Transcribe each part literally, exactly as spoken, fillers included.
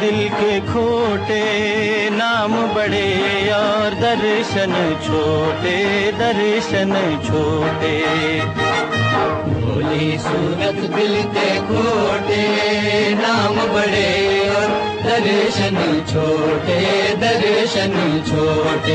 दिल के खोटे, नाम बड़े और दर्शन छोटे, दर्शन छोटे। भोली सूरत दिल के खोटे, नाम बड़े और दर्शन छोटे, दर्शन छोटे।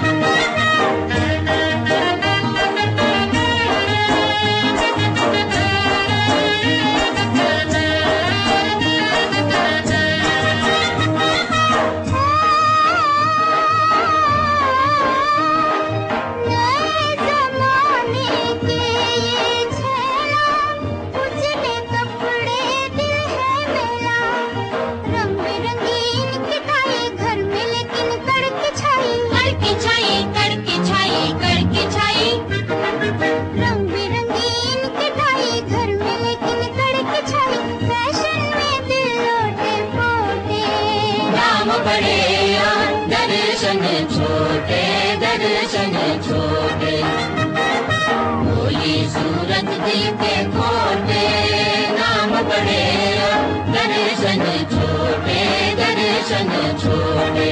दर्शन छोटे, दर्शन छोटे। भोली सूरत दिल के खोटे, नाम बड़े दर्शन छोटे, दर्शन छोटे।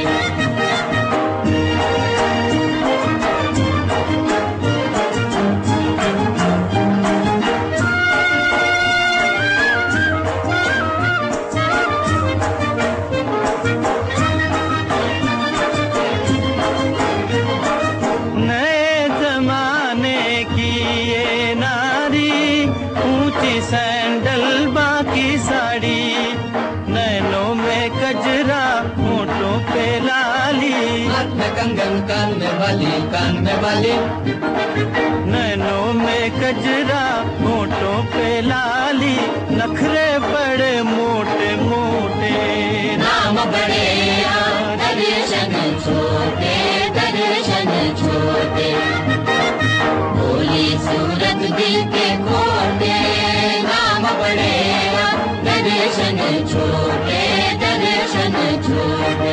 सैंडल बाकी साड़ी, नैनों में कजरा, होठों पे लाली, हाथ में कंगन, कान में बाली, कान में बाली। नैनों में कजरा, होठों पे लाली, नखरे बड़े मोटे मोटे, नाम बड़े दर्शन छोटे, दर्शन छोटे। भोली सूरत दिल के खोटे, बड़े दर्शन छोटे, दर्शन छोटे।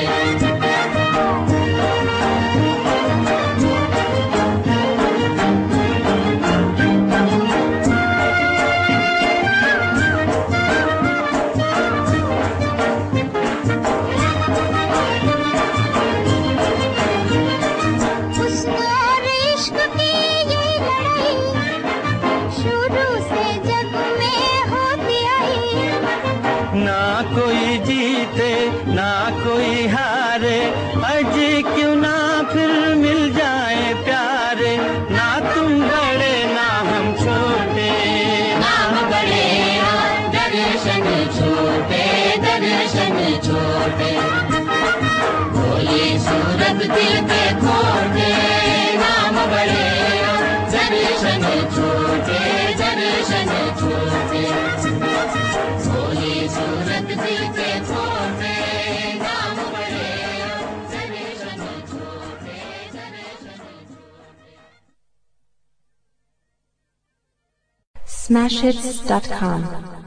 ना कोई जीते ना कोई हारे, आज क्यों ना फिर मिल जाए प्यारे। ना तुम बड़े ना हम छोटे, नाम बड़े दर्शन छोटे, दर्शन छोटे। भोली सूरत दिल के खोटे, नाम बड़े दर्शन छोटे, दर्शन छोटे। सूरत दिल के खोटे, नाम बड़े दर्शन छोटे, दर्शन छोटे। Smashhits dot com